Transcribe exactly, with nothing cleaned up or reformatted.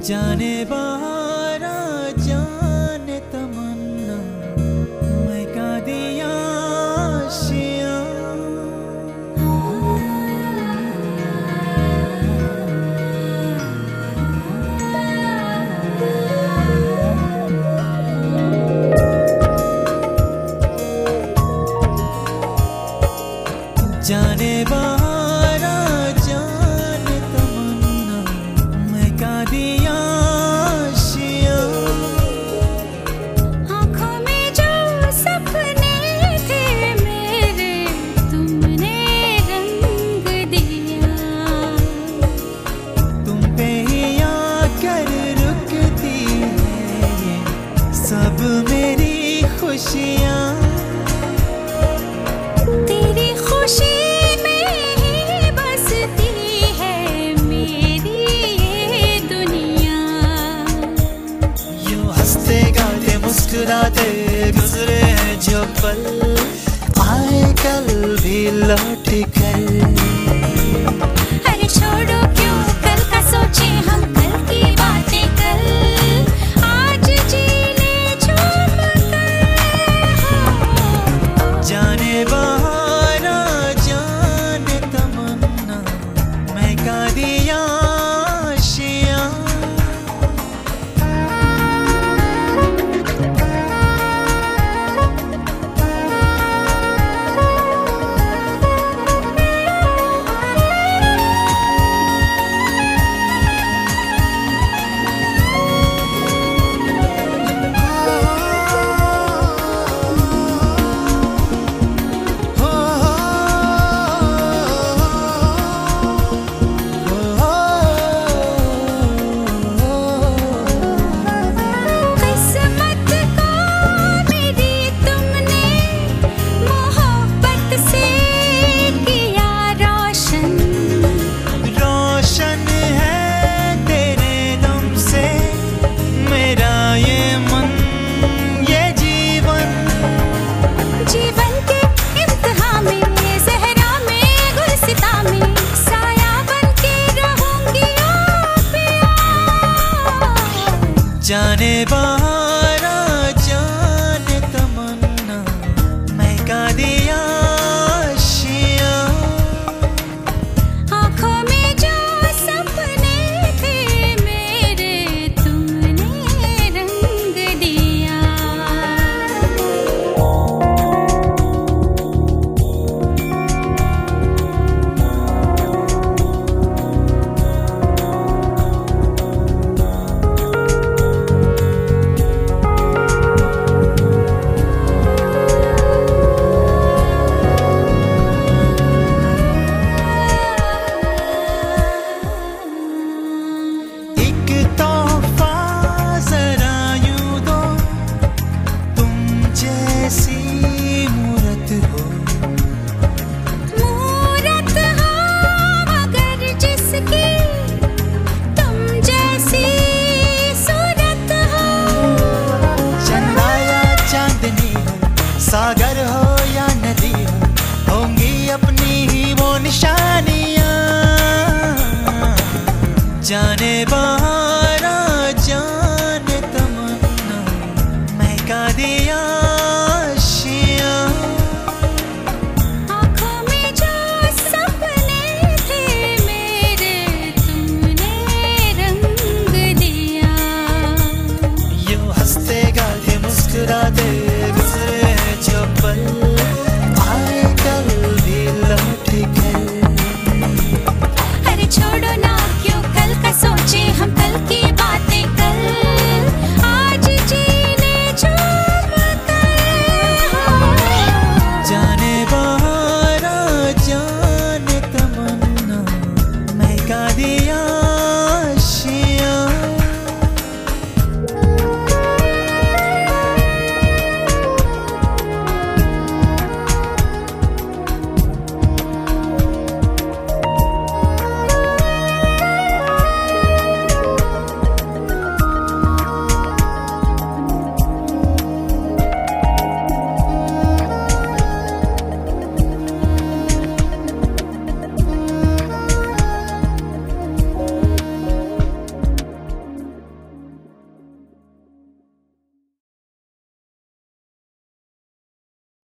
जाने बारा जाने तमन्ना मैं का दिया आशियाँ। जाने बारा जाने तमन्ना मैं का दिया आशियाँ। आँखों में जो सपने थे मेरे तुमने रंग दिया। तुम पे ही आकर रुकती है ये सब मेरी खुशियाँ। तेरी खुशी में ही बसती है मेरी ये दुनिया। यूं हंसते गाते मुस्कुराते गुजरे हैं जो पल आए कल भी लौट कर। अरे छोड़ो क्यों कल का सोचे हम कल की बातें कल आज जी ले झूम कर। जाने बहारा जाने तमन्ना मैं का दिया आशियाँ। किस्मत को मेरी तुमने मोहब्बत से किया रोशन। रोशन है तेरे दम से मेरा ये मन ये जीवन। जीवन के इम्तिहान में ज़हरा में गुलसिता में साया बन के रहूंगी ओ पिया। जाने बा